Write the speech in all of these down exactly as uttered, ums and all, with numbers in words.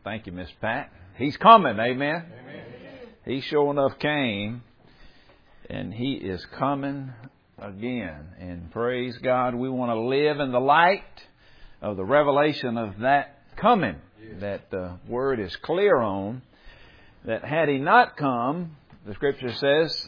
Thank you, Miss Pat. He's coming, amen? Amen. He sure enough came, and He is coming again. And praise God, we want to live in the light of the revelation of that coming, yes. that the Word is clear on, that had He not come, the Scripture says,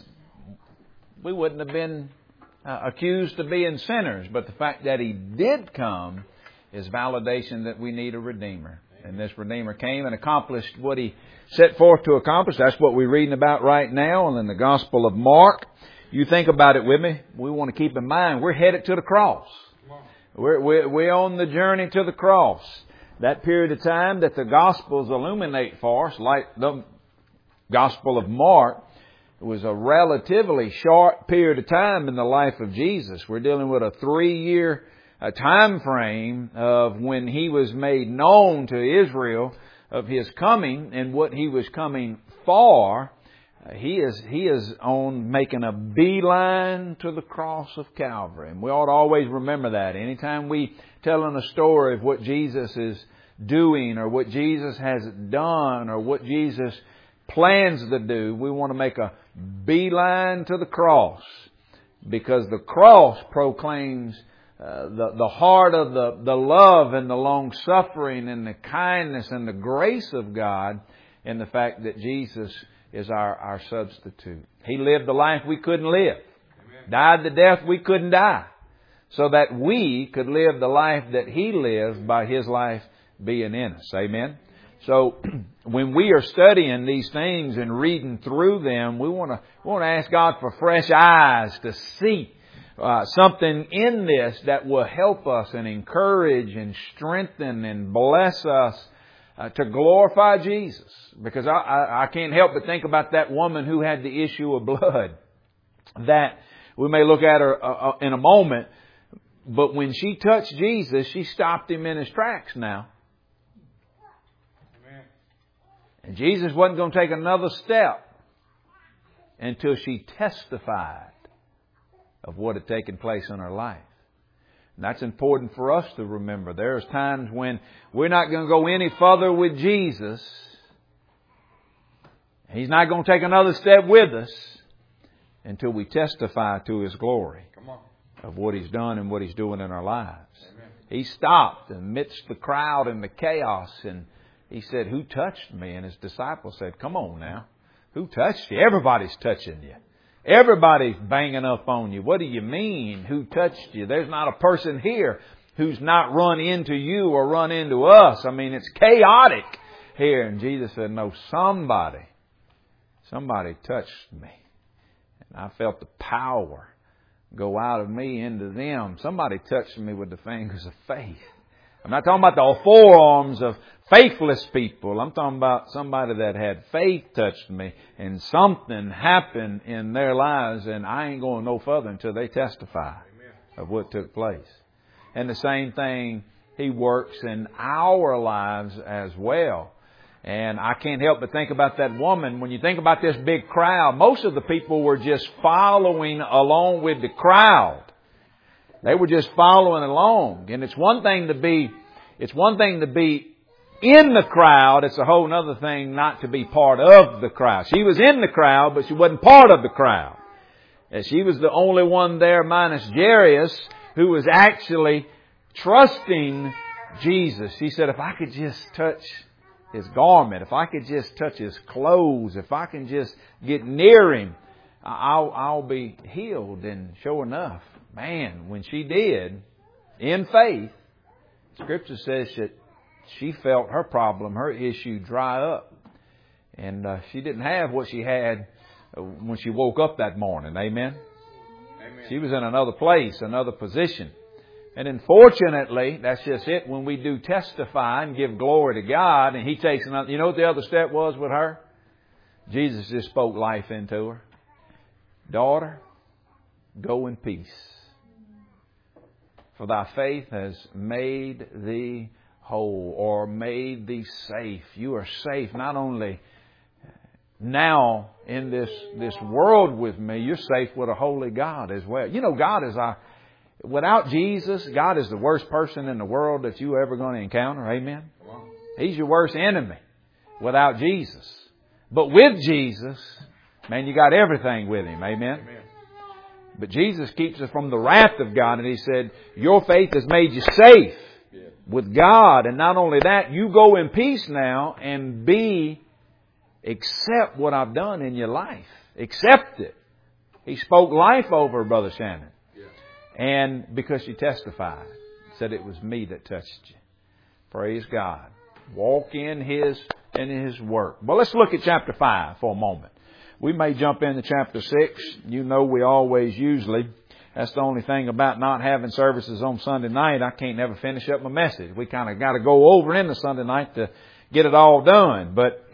we wouldn't have been uh, accused of being sinners. But the fact that He did come is validation that we need a Redeemer. And this Redeemer came and accomplished what He set forth to accomplish. That's what we're reading about right now. And in the Gospel of Mark, you think about it with me. We want to keep in mind, we're headed to the cross. We're, we're, we're on the journey to the cross. That period of time that the Gospels illuminate for us, like the Gospel of Mark, was a relatively short period of time in the life of Jesus. We're dealing with a three-year a time frame of when He was made known to Israel of His coming and what He was coming for. He is He is on making a beeline to the cross of Calvary. And we ought to always remember that. Anytime we telling a story of what Jesus is doing or what Jesus has done or what Jesus plans to do, we want to make a beeline to the cross. Because the cross proclaims Uh, the, the heart of the, the love and the long suffering and the kindness and the grace of God, and the fact that Jesus is our, our substitute. He lived the life we couldn't live. Amen. Died the death we couldn't die. So that we could live the life that He lived by His life being in us. Amen. So when we are studying these things and reading through them, we want to we want to ask God for fresh eyes to see Uh, something in this that will help us and encourage and strengthen and bless us uh, to glorify Jesus. Because I, I, I can't help but think about that woman who had the issue of blood. That we may look at her uh, uh, in a moment. But when she touched Jesus, she stopped Him in His tracks now. Amen. And Jesus wasn't going to take another step until she testified of what had taken place in her life. And that's important for us to remember. There's times when we're not going to go any further with Jesus. He's not going to take another step with us until we testify to His glory of what He's done and what He's doing in our lives. Amen. He stopped amidst the crowd and the chaos, and He said, "Who touched me?" And His disciples said, "Come on now. Who touched you? Everybody's touching you. Everybody's banging up on you. What do you mean? Who touched you? There's not a person here who's not run into you or run into us. I mean, it's chaotic here." And Jesus said, "No, somebody, somebody touched me. And I felt the power go out of me into them. Somebody touched me with the fingers of faith." I'm not talking about the forearms of faithless people. I'm talking about somebody that had faith touched me and something happened in their lives, and I ain't going no further until they testify Amen. Of what took place. And the same thing He works in our lives as well. And I can't help but think about that woman. When you think about this big crowd, most of the people were just following along with the crowd. They were just following along. And it's one thing to be, it's one thing to be in the crowd. It's a whole other thing not to be part of the crowd. She was in the crowd, but she wasn't part of the crowd. And she was the only one there minus Jairus who was actually trusting Jesus. She said, "If I could just touch His garment, if I could just touch His clothes, if I can just get near Him, I'll, I'll be healed." And sure enough, man, when she did, in faith, Scripture says that she felt her problem, her issue dry up. And uh, she didn't have what she had when she woke up that morning. Amen? Amen. She was in another place, another position. And unfortunately, that's just it. When we do testify and give glory to God, and He takes another, you know what the other step was with her? Jesus just spoke life into her. "Daughter, go in peace. For thy faith has made thee whole," or made thee safe. You are safe not only now in this, this world with me, you're safe with a holy God as well. You know, God is our, without Jesus, God is the worst person in the world that you ever going to encounter. Amen. He's your worst enemy. without Jesus. But with Jesus, man, you got everything with Him. Amen? Amen. But Jesus keeps us from the wrath of God. And He said, your faith has made you safe with God. And not only that, you go in peace now and be, accept what I've done in your life. Accept it. He spoke life over Brother Shannon. And because she testified, said it was me that touched you. Praise God. Walk in His, in His work. Well, let's look at chapter five for a moment. We may jump into chapter six. You know we always usually, that's the only thing about not having services on Sunday night. I can't never finish up my message. We kind of got to go over into Sunday night to get it all done. But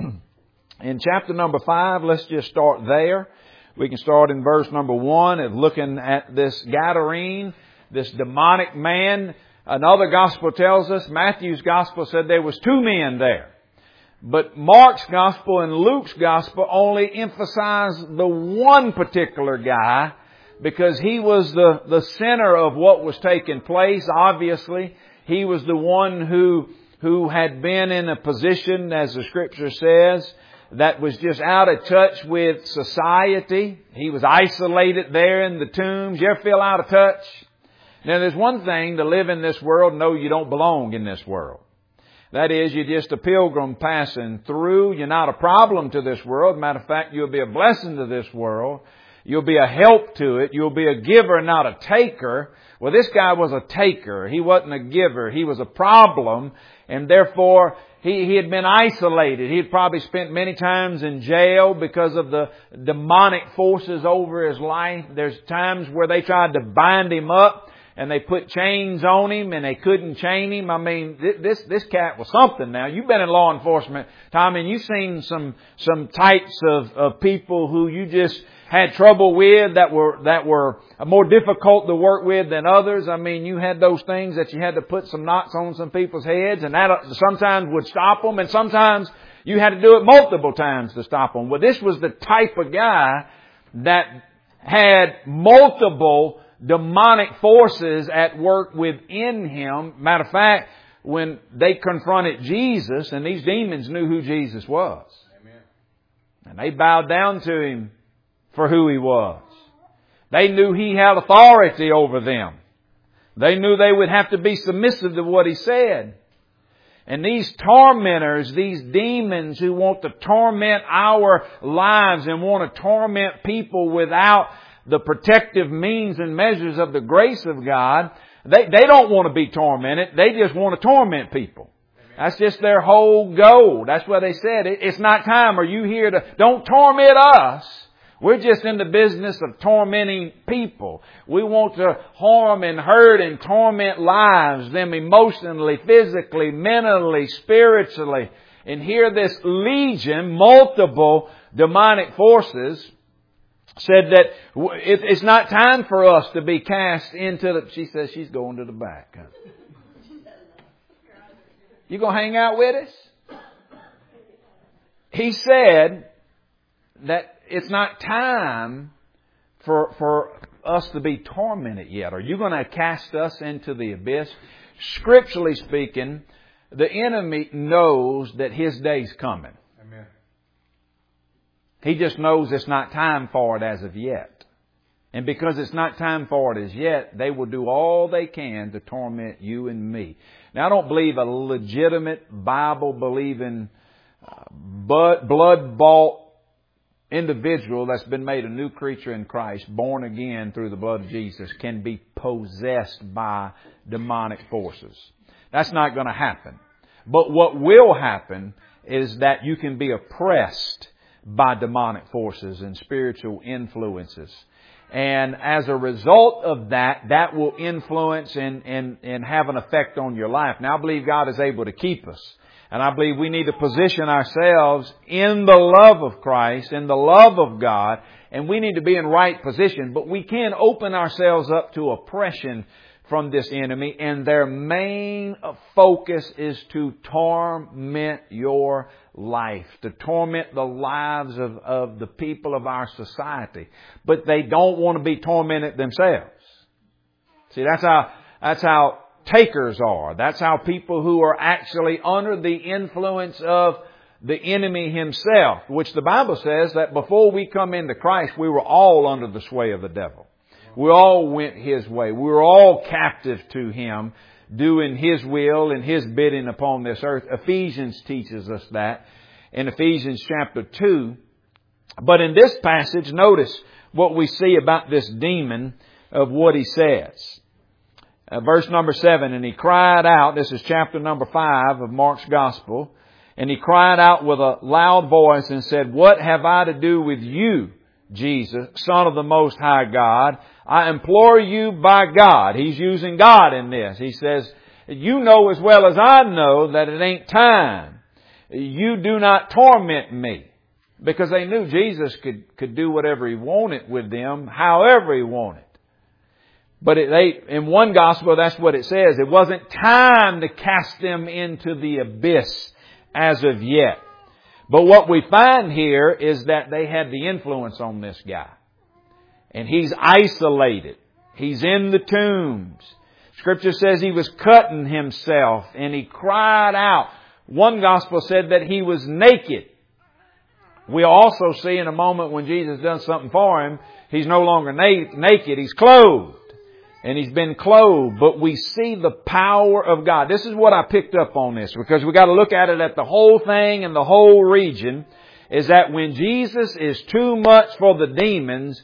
in chapter number five, let's just start there. We can start in verse number one of looking at this Gadarene, this demonic man. Another gospel tells us, Matthew's gospel said there was two men there. But Mark's gospel and Luke's gospel only emphasize the one particular guy because he was the, the center of what was taking place. Obviously, he was the one who, who had been in a position, as the scripture says, that was just out of touch with society. He was isolated there in the tombs. You ever feel out of touch? Now, there's one thing to live in this world and know you don't belong in this world. That is, you're just a pilgrim passing through. You're not a problem to this world. Matter of fact, you'll be a blessing to this world. You'll be a help to it. You'll be a giver, not a taker. Well, this guy was a taker. He wasn't a giver. He was a problem. And therefore, he, he had been isolated. He had probably spent many times in jail because of the demonic forces over his life. There's times where they tried to bind him up and they put chains on him and they couldn't chain him. I mean, this this cat was something now. You've been in law enforcement, Tommy, and you've seen some some types of, of people who you just had trouble with that were that were more difficult to work with than others. I mean, you had those things that you had to put some knots on some people's heads, and that sometimes would stop them, and sometimes you had to do it multiple times to stop them. Well, this was the type of guy that had multiple demonic forces at work within him. Matter of fact, when they confronted Jesus, and these demons knew who Jesus was. Amen. And they bowed down to Him for who He was. They knew He had authority over them. They knew they would have to be submissive to what He said. And these tormentors, these demons who want to torment our lives and want to torment people without the protective means and measures of the grace of God, they, they don't want to be tormented. They just want to torment people. That's just their whole goal. That's what they said. It, it's not time. Are you here to, don't torment us. We're just in the business of tormenting people. We want to harm and hurt and torment lives, them emotionally, physically, mentally, spiritually. And here this legion, multiple demonic forces, said that it's not time for us to be cast into the... She says she's going to the back. You going to hang out with us? He said that it's not time for for us to be tormented yet. Are you going to cast us into the abyss? Scripturally speaking, the enemy knows that his day's coming. Amen. He just knows it's not time for it as of yet. And because it's not time for it as yet, they will do all they can to torment you and me. Now, I don't believe a legitimate Bible-believing, uh, blood-bought individual that's been made a new creature in Christ, born again through the blood of Jesus, can be possessed by demonic forces. That's not going to happen. But what will happen is that you can be oppressed by demonic forces and spiritual influences. And as a result of that, that will influence and, and, and have an effect on your life. Now, I believe God is able to keep us. And I believe we need to position ourselves in the love of Christ, in the love of God, and we need to be in right position. But we can open ourselves up to oppression from this enemy, and their main focus is to torment your life, to torment the lives of, of the people of our society. But they don't want to be tormented themselves. See, that's how, that's how takers are. That's how people who are actually under the influence of the enemy himself, which the Bible says that before we come into Christ, we were all under the sway of the devil. We all went his way. We were all captive to him, doing his will and his bidding upon this earth. Ephesians teaches us that in Ephesians chapter two. But in this passage, notice what we see about this demon of what he says. Uh, verse number seven, and he cried out, this is chapter number five of Mark's Gospel, and he cried out with a loud voice and said, "What have I to do with you, Jesus, Son of the Most High God? I implore you by God." He's using God in this. He says, "You know as well as I know that it ain't time. You do not torment me." Because they knew Jesus could, could do whatever He wanted with them, however He wanted. But it, they, in one gospel, that's what it says. It wasn't time to cast them into the abyss as of yet. But what we find here is that they had the influence on this guy. And he's isolated. He's in the tombs. Scripture says he was cutting himself and he cried out. One gospel said that he was naked. We'll also see in a moment when Jesus does something for him, he's no longer na- naked, he's clothed. And he's been clothed, but we see the power of God. This is what I picked up on this, because we got to look at it at the whole thing and the whole region, is that when Jesus is too much for the demons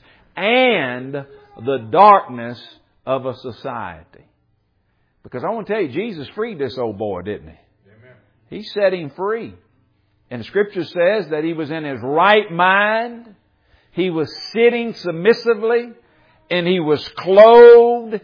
and the darkness of a society. Because I want to tell you, Jesus freed this old boy, didn't he? Amen. He set him free. And Scripture says that he was in his right mind. He was sitting submissively. And he was clothed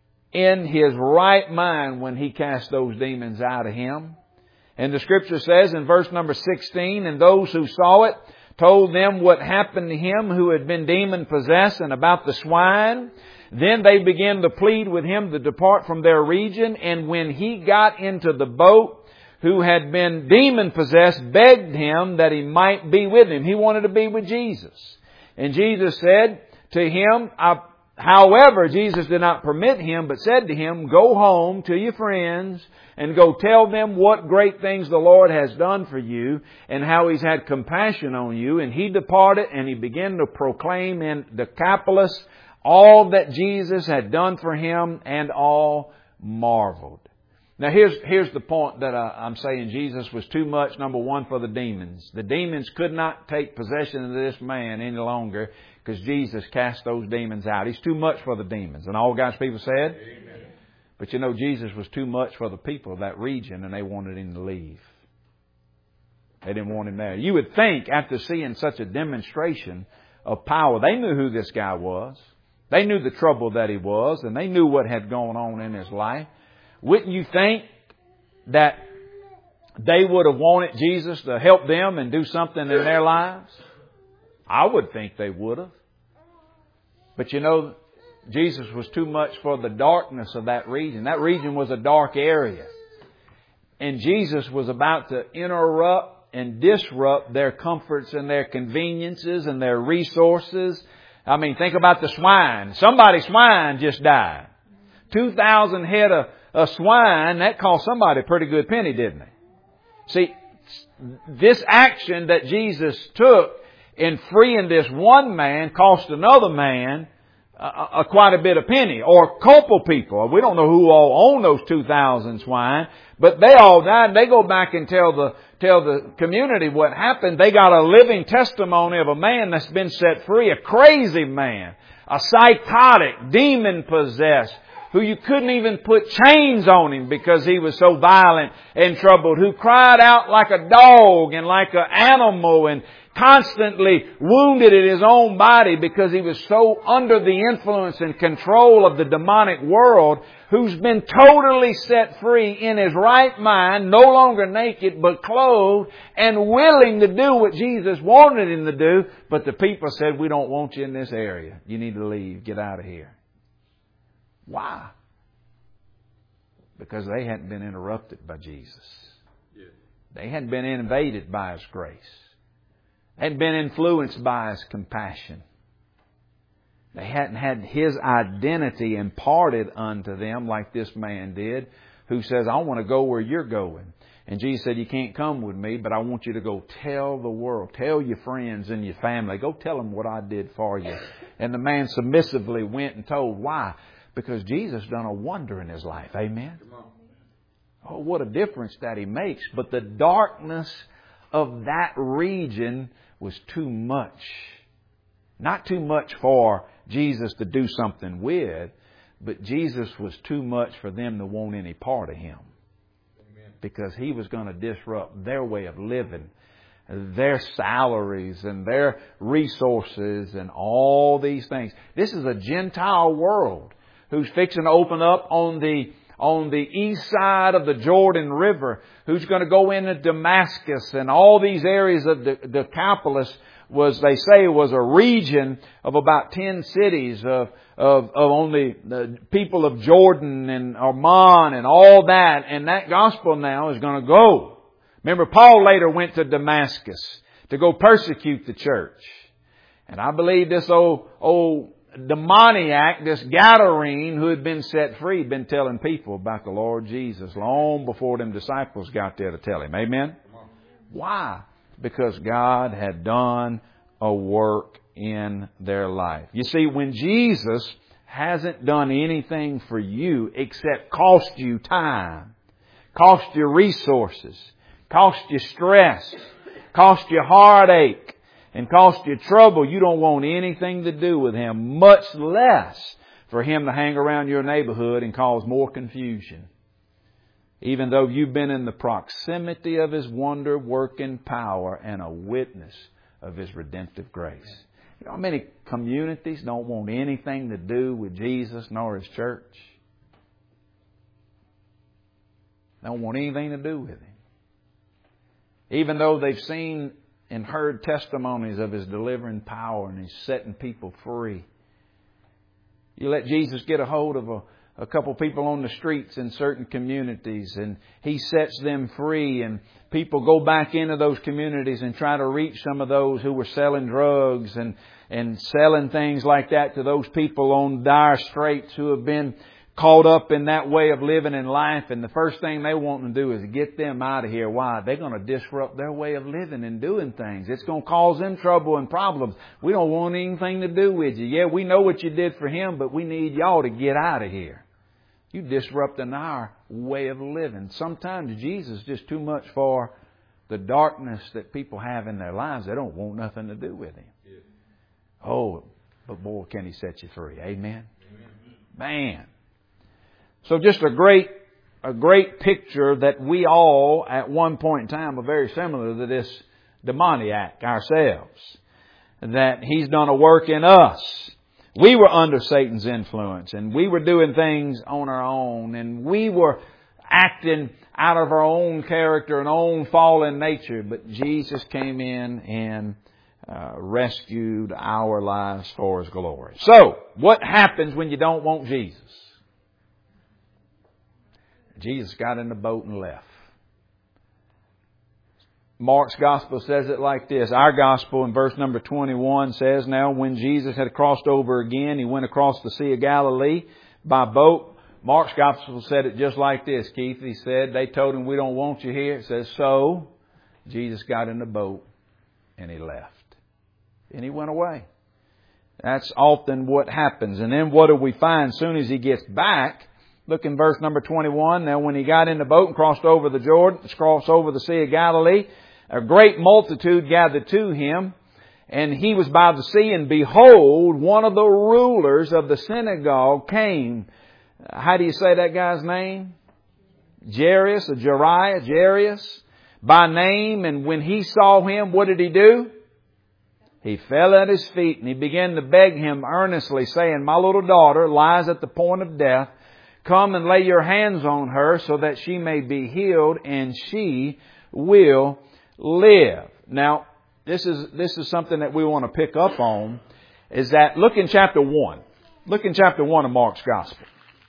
in his right mind when he cast those demons out of him. And the Scripture says in verse number sixteen, and those who saw it told them what happened to him who had been demon possessed and about the swine. Then they began to plead with him to depart from their region. And when he got into the boat, who had been demon possessed begged him that he might be with him. He wanted to be with Jesus. And Jesus said to him, I, however, Jesus did not permit him, but said to him, "Go home to your friends and go tell them what great things the Lord has done for you and how He's had compassion on you." And he departed and he began to proclaim in Decapolis all that Jesus had done for him, and all marveled. Now here's, here's the point that I, I'm saying. Jesus was too much, number one, for the demons. The demons could not take possession of this man any longer because Jesus cast those demons out. He's too much for the demons. And all God's people said? Amen. But you know, Jesus was too much for the people of that region, and they wanted him to leave. They didn't want him there. You would think, after seeing such a demonstration of power, they knew who this guy was. They knew the trouble that he was, and they knew what had gone on in his life. Wouldn't you think that they would have wanted Jesus to help them and do something in their lives? I would think they would have. But you know, Jesus was too much for the darkness of that region. That region was a dark area. And Jesus was about to interrupt and disrupt their comforts and their conveniences and their resources. I mean, think about the swine. Somebody's swine just died. Two thousand head of, of swine, that cost somebody a pretty good penny, didn't it? See, this action that Jesus took in freeing this one man cost another man uh, uh, quite a bit of penny. Or a couple people. We don't know who all owned those two thousand swine, but they all died. They go back and tell the tell the community what happened. They got a living testimony of a man that's been set free, a crazy man, a psychotic, demon-possessed, who you couldn't even put chains on him because he was so violent and troubled, who cried out like a dog and like an animal and constantly wounded in his own body because he was so under the influence and control of the demonic world, who's been totally set free in his right mind, no longer naked but clothed and willing to do what Jesus wanted him to do. But the people said, "We don't want you in this area. You need to leave. Get out of here." Why? Because they hadn't been interrupted by Jesus. They hadn't been invaded by His grace. They hadn't been influenced by His compassion. They hadn't had His identity imparted unto them like this man did, who says, "I want to go where you're going." And Jesus said, you can't come with me, but I want you to go tell the world. Tell your friends and your family. Go tell them what I did for you. And the man submissively went and told. Why? Because Jesus done a wonder in his life. Amen? Oh, what a difference that he makes. But the darkness of that region was too much. Not too much for Jesus to do something with, but Jesus was too much for them to want any part of him. Amen. Because he was going to disrupt their way of living, their salaries and their resources and all these things. This is a Gentile world who's fixing to open up on the on the east side of the Jordan River, who's going to go into Damascus and all these areas of the Decapolis. Was, they say, was a region of about ten cities of, of, of only the people of Jordan and Amman and all that. And that gospel now is going to go. Remember, Paul later went to Damascus to go persecute the church. And I believe this old, old demoniac, this Gadarene who had been set free, had been telling people about the Lord Jesus long before them disciples got there to tell him. Amen? Why? Because God had done a work in their life. You see, when Jesus hasn't done anything for you except cost you time, cost you resources, cost you stress, cost you heartache, and cost you trouble, you don't want anything to do with Him, much less for Him to hang around your neighborhood and cause more confusion. Even though you've been in the proximity of His wonder-working power and a witness of His redemptive grace. You know how many communities don't want anything to do with Jesus nor His church? They don't want anything to do with Him. Even though they've seen and heard testimonies of His delivering power and He's setting people free. You let Jesus get a hold of a A couple people on the streets in certain communities, and He sets them free, and people go back into those communities and try to reach some of those who were selling drugs and, and selling things like that to those people on dire straits who have been caught up in that way of living in life. And the first thing they want to do is get them out of here. Why? They're going to disrupt their way of living and doing things. It's going to cause them trouble and problems. We don't want anything to do with you. Yeah, we know what you did for Him, but we need y'all to get out of here. You disrupting our way of living. Sometimes Jesus is just too much for the darkness that people have in their lives. They don't want nothing to do with Him. Yeah. Oh, but boy, can He set you free. Amen? Amen. Man. So just a great, a great picture that we all at one point in time are very similar to this demoniac ourselves. That He's done a work in us. We were under Satan's influence, and we were doing things on our own, and we were acting out of our own character and own fallen nature. But Jesus came in and uh, rescued our lives for His glory. So, what happens when you don't want Jesus? Jesus got in the boat and left. Mark's Gospel says it like this. Our Gospel in verse number twenty-one says, now when Jesus had crossed over again, He went across the Sea of Galilee by boat. Mark's Gospel said it just like this, Keith. He said, they told Him, we don't want you here. It says, so Jesus got in the boat and He left. And He went away. That's often what happens. And then what do we find as soon as He gets back? Look in verse number twenty-one. Now when He got in the boat and crossed over the Jordan, crossed over the Sea of Galilee, a great multitude gathered to Him, and He was by the sea, and behold, one of the rulers of the synagogue came. How do you say that guy's name? Jairus or Jariah, Jairus, by name. And when he saw Him, what did he do? He fell at His feet, and he began to beg Him earnestly, saying, my little daughter lies at the point of death. Come and lay your hands on her so that she may be healed, and she will live. Now, this is this is something that we want to pick up on, is that look in chapter one. Look in chapter one of Mark's Gospel.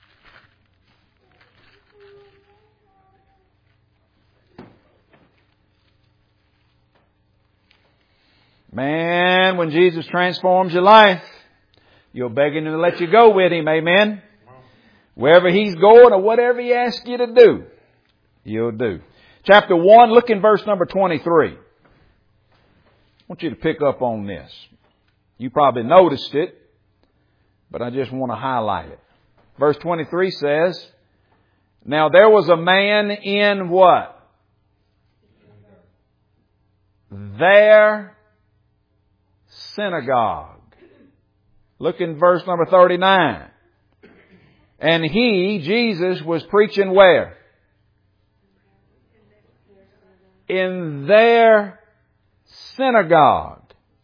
Man, when Jesus transforms your life, you're begging Him to let you go with Him. Amen? Wherever He's going or whatever He asks you to do, you'll do. chapter one, look in verse number twenty-three. I want you to pick up on this. You probably noticed it, but I just want to highlight it. Verse twenty-three says, now there was a man in what? Their synagogue. Look in verse number thirty-nine. And he, Jesus, was preaching where? In their synagogue.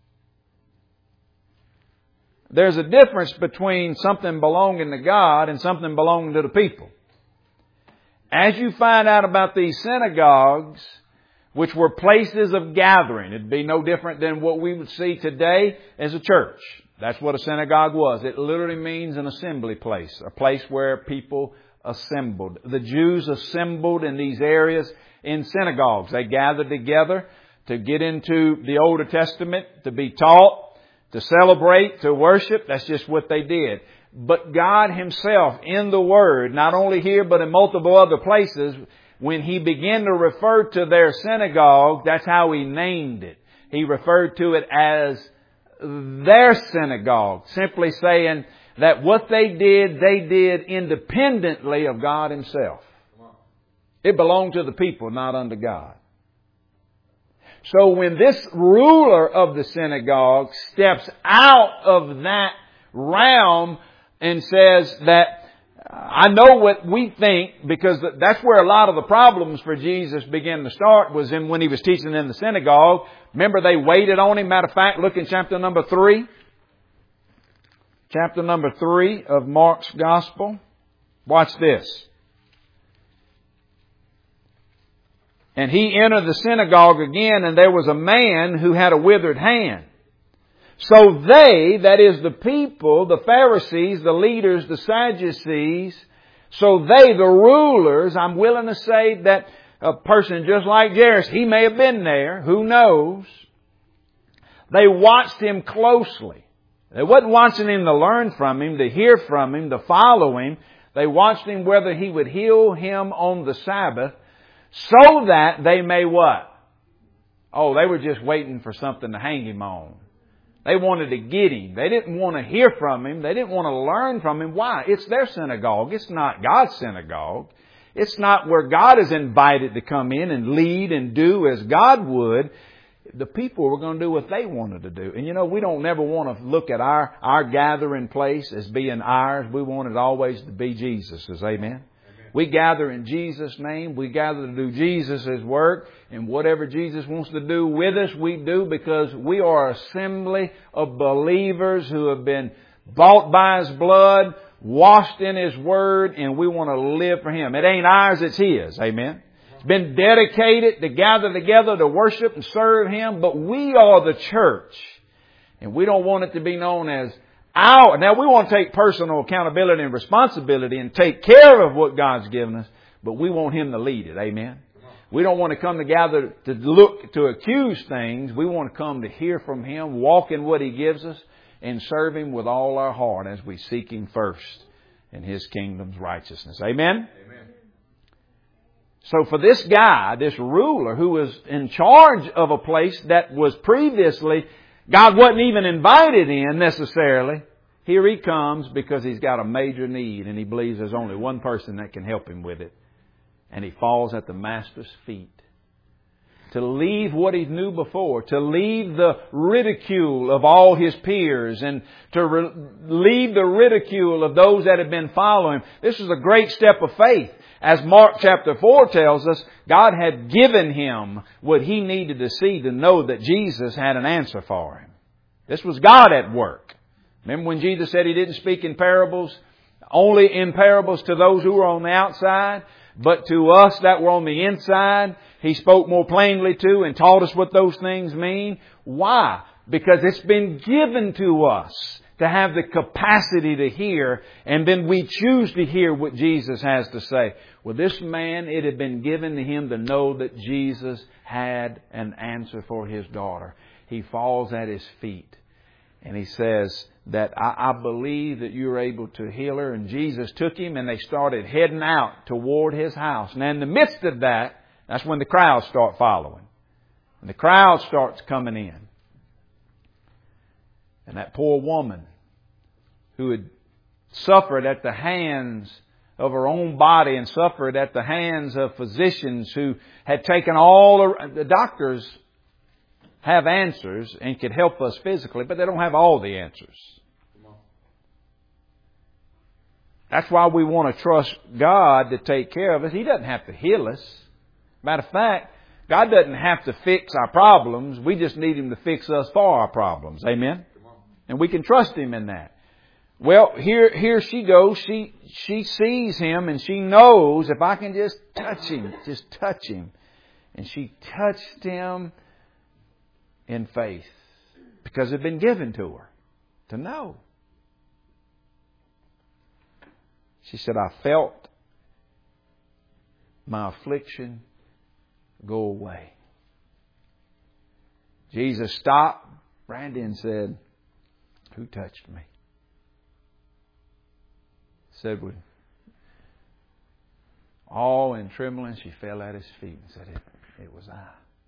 There's a difference between something belonging to God and something belonging to the people. As you find out about these synagogues, which were places of gathering, it'd be no different than what we would see today as a church. That's what a synagogue was. It literally means an assembly place, a place where people assembled. The Jews assembled in these areas in synagogues. They gathered together to get into the Older Testament, to be taught, to celebrate, to worship. That's just what they did. But God Himself in the Word, not only here but in multiple other places, when He began to refer to their synagogue, that's how He named it. He referred to it as their synagogue, simply saying that what they did, they did independently of God Himself. It belonged to the people, not unto God. So when this ruler of the synagogue steps out of that realm and says that, I know what we think, because that's where a lot of the problems for Jesus began to start, was in when He was teaching in the synagogue. Remember, they waited on Him. Matter of fact, look in chapter number three. Chapter number three of Mark's Gospel. Watch this. And He entered the synagogue again, and there was a man who had a withered hand. So they, that is the people, the Pharisees, the leaders, the Sadducees, so they, the rulers, I'm willing to say that a person just like Jairus, he may have been there, who knows? They watched Him closely. They wasn't watching Him to learn from Him, to hear from Him, to follow Him. They watched Him whether He would heal him on the Sabbath, so that they may what? Oh, they were just waiting for something to hang Him on. They wanted to get Him. They didn't want to hear from Him. They didn't want to learn from Him. Why? It's their synagogue. It's not God's synagogue. It's not where God is invited to come in and lead and do as God would. The people were going to do what they wanted to do. And you know, we don't never want to look at our, our gathering place as being ours. We want it always to be Jesus's. Amen? We gather in Jesus' name. We gather to do Jesus' work. And whatever Jesus wants to do with us, we do, because we are an assembly of believers who have been bought by His blood, washed in His Word, and we want to live for Him. It ain't ours, it's His. Amen. It's been dedicated to gather together to worship and serve Him, but we are the church. And we don't want it to be known as our. Now, we want to take personal accountability and responsibility and take care of what God's given us, but we want Him to lead it. Amen. We don't want to come together to look, to accuse things. We want to come to hear from Him, walk in what He gives us, and serve Him with all our heart as we seek Him first in His kingdom's righteousness. Amen? Amen. So for this guy, this ruler who was in charge of a place that was previously, God wasn't even invited in necessarily, here he comes because he's got a major need and he believes there's only one person that can help him with it. And he falls at the Master's feet. To leave what he knew before, to leave the ridicule of all his peers, and to re- leave the ridicule of those that had been following. This is a great step of faith. As Mark chapter four tells us, God had given him what he needed to see to know that Jesus had an answer for him. This was God at work. Remember when Jesus said He didn't speak in parables, only in parables to those who were on the outside, but to us that were on the inside, He spoke more plainly to and taught us what those things mean. Why? Because it's been given to us to have the capacity to hear, and then we choose to hear what Jesus has to say. Well, this man, it had been given to him to know that Jesus had an answer for his daughter. He falls at His feet and he says that I, I believe that you're able to heal her. And Jesus took him and they started heading out toward his house. And in the midst of that, That's when the crowds start following. And the crowd starts coming in. And that poor woman who had suffered at the hands of her own body and suffered at the hands of physicians who had taken all the doctors have answers and could help us physically, but they don't have all the answers. That's why we want to trust God to take care of us. He doesn't have to heal us. Matter of fact, God doesn't have to fix our problems. We just need Him to fix us for our problems. Amen? And we can trust Him in that. Well, here, here she goes. She, she sees Him and she knows if I can just touch Him, just touch Him. And she touched Him in faith because it had been given to her to know. She said, I felt my affliction go away. Jesus stopped Brandy and said, who touched me? Said with awe and trembling, she fell at His feet and said, it, it was I.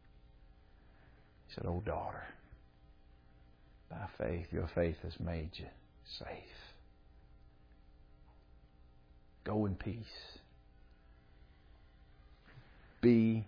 He said, oh daughter, by faith, your faith has made you safe. Go in peace. Be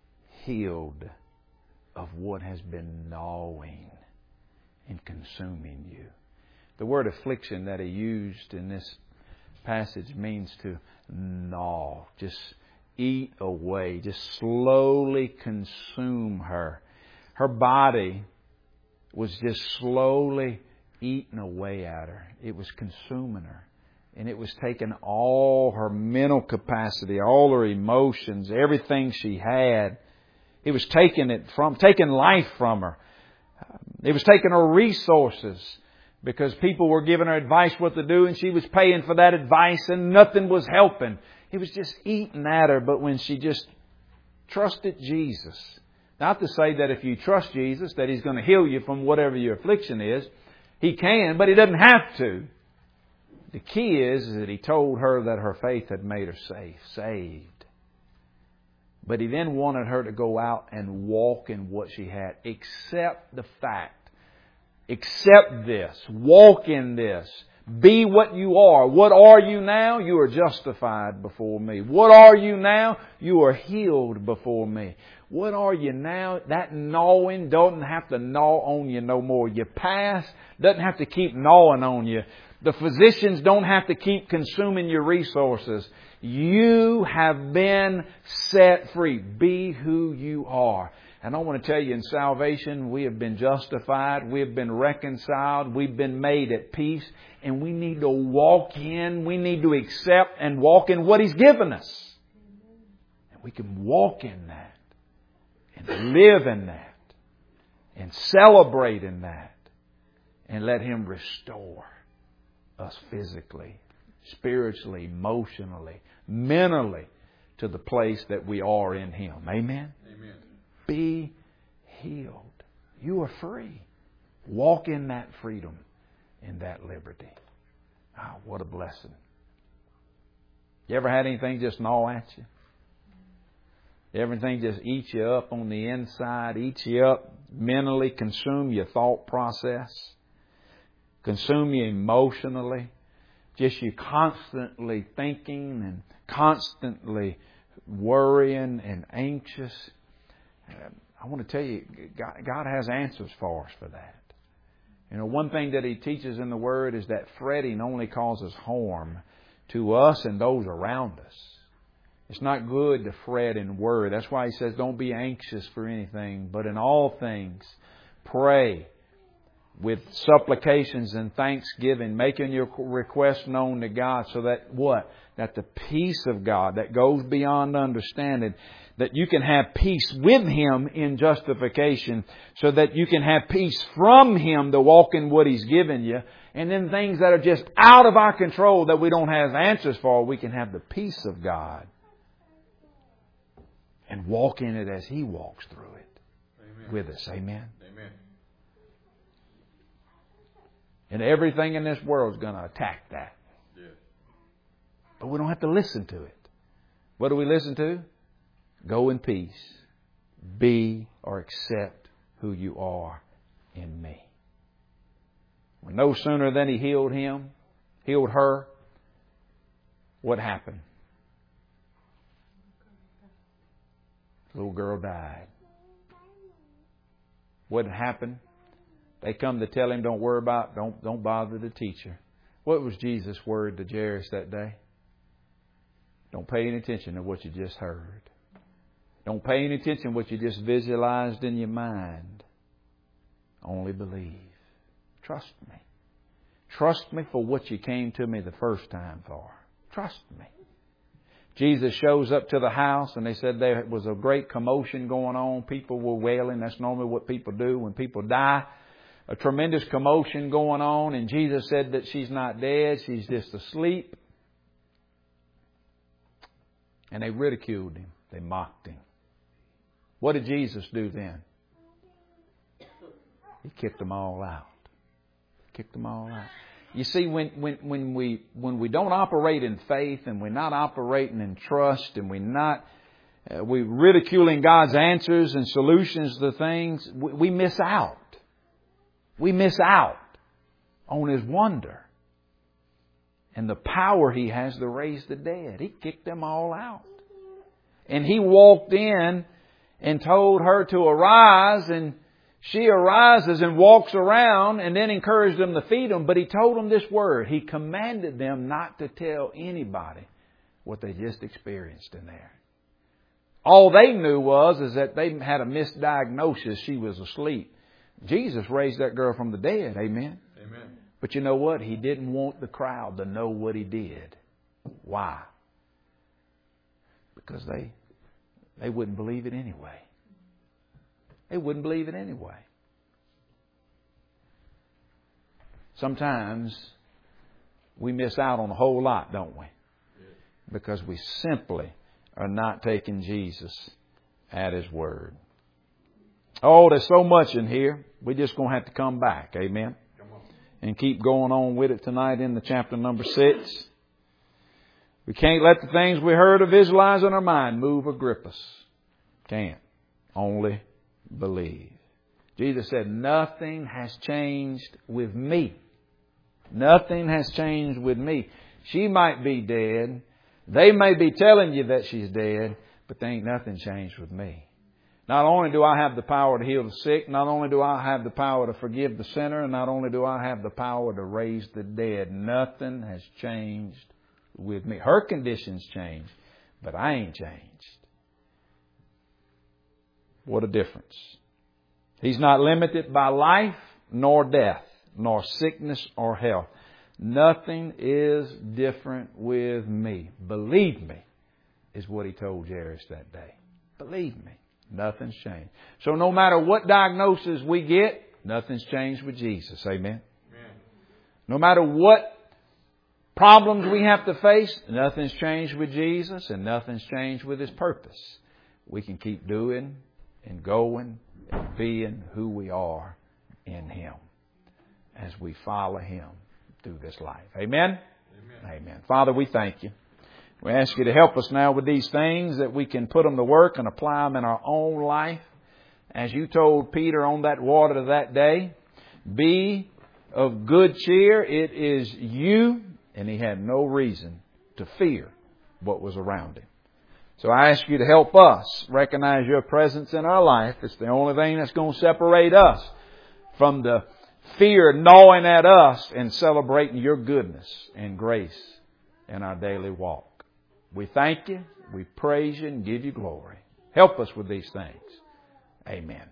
healed of what has been gnawing and consuming you. The word affliction that He used in this passage means to gnaw, just eat away, just slowly consume her. Her body was just slowly eating away at her. It was consuming her. And it was taking all her mental capacity, all her emotions, everything she had. It was taking it from, taking life from her. It was taking her resources because people were giving her advice what to do and she was paying for that advice and nothing was helping. It was just eating at her. But when she just trusted Jesus, not to say that if you trust Jesus that He's going to heal you from whatever your affliction is. He can, but He doesn't have to. The key is, is that He told her that her faith had made her safe, saved. But He then wanted her to go out and walk in what she had. Accept the fact. Accept this. Walk in this. Be what you are. What are you now? You are justified before me. What are you now? You are healed before me. What are you now? That gnawing doesn't have to gnaw on you no more. Your past doesn't have to keep gnawing on you. The physicians don't have to keep consuming your resources. You have been set free. Be who you are. And I want to tell you, in salvation, we have been justified. We have been reconciled. We've been made at peace. And we need to walk in. We need to accept and walk in what He's given us. And we can walk in that. And live in that. And celebrate in that. And let Him restore us physically, spiritually, emotionally, mentally to the place that we are in Him. Amen? Amen. Be healed. You are free. Walk in that freedom, in that liberty. Ah, what a blessing. You ever had anything just gnaw at you? Everything just eat you up on the inside, eat you up mentally, consume your thought process, consume you emotionally, just you constantly thinking and constantly worrying and anxious. I want to tell you, God, God has answers for us for that. You know, one thing that He teaches in the Word is that fretting only causes harm to us and those around us. It's not good to fret and worry. That's why He says, don't be anxious for anything, but in all things, pray with supplications and thanksgiving, making your requests known to God, so that what? That the peace of God that goes beyond understanding, that you can have peace with Him in justification, so that you can have peace from Him to walk in what He's given you. And then things that are just out of our control that we don't have answers for, we can have the peace of God and walk in it as He walks through it. Amen. With us. Amen. Amen. And everything in this world is going to attack that. Yeah. But we don't have to listen to it. What do we listen to? Go in peace. Be or accept who you are in me. Well, no sooner than he healed him, healed her, what happened? The little girl died. What happened? They come to tell him, don't worry about, don't, don't bother the teacher. What was Jesus' word to Jairus that day? Don't pay any attention to what you just heard. Don't pay any attention to what you just visualized in your mind. Only believe. Trust me. Trust me for what you came to me the first time for. Trust me. Jesus shows up to the house and they said there was a great commotion going on. People were wailing. That's normally what people do when people die. A tremendous commotion going on. And Jesus said that she's not dead. She's just asleep. And they ridiculed him. They mocked him. What did Jesus do then? He kicked them all out. Kicked them all out. You see, when, when, when we, when we don't operate in faith and we're not operating in trust and we're not, uh, we're ridiculing God's answers and solutions to things, we, we miss out. We miss out on His wonder and the power He has to raise the dead. He kicked them all out. And He walked in and told her to arise, and she arises and walks around and then encouraged them to feed them. But He told them this word. He commanded them not to tell anybody what they just experienced in there. All they knew was is that they had a misdiagnosis. She was asleep. Jesus raised that girl from the dead. Amen. Amen. But you know what? He didn't want the crowd to know what He did. Why? Because they they wouldn't believe it anyway. They wouldn't believe it anyway. Sometimes we miss out on a whole lot, don't we? Because we simply are not taking Jesus at His word. Oh, there's so much in here. We're just going to have to come back. Amen. Come on. And keep going on with it tonight in the chapter number six. We can't let the things we heard or visualize in our mind move or grip us. Can't. Only believe. Jesus said, nothing has changed with me. Nothing has changed with me. She might be dead. They may be telling you that she's dead, but there ain't nothing changed with me. Not only do I have the power to heal the sick, not only do I have the power to forgive the sinner, and not only do I have the power to raise the dead, nothing has changed with me. Her conditions changed, but I ain't changed. What a difference. He's not limited by life, nor death, nor sickness or health. Nothing is different with me. Believe me, is what He told Jairus that day. Believe me. Nothing's changed. So no matter what diagnosis we get, nothing's changed with Jesus. Amen. Amen. No matter what problems we have to face, nothing's changed with Jesus and nothing's changed with His purpose. We can keep doing and going and being who we are in Him as we follow Him through this life. Amen? Amen. Amen. Father, we thank You. We ask You to help us now with these things, that we can put them to work and apply them in our own life. As You told Peter on that water that day, be of good cheer. It is You. And he had no reason to fear what was around him. So I ask You to help us recognize Your presence in our life. It's the only thing that's going to separate us from the fear gnawing at us and celebrating Your goodness and grace in our daily walk. We thank You, we praise You, and give You glory. Help us with these things. Amen.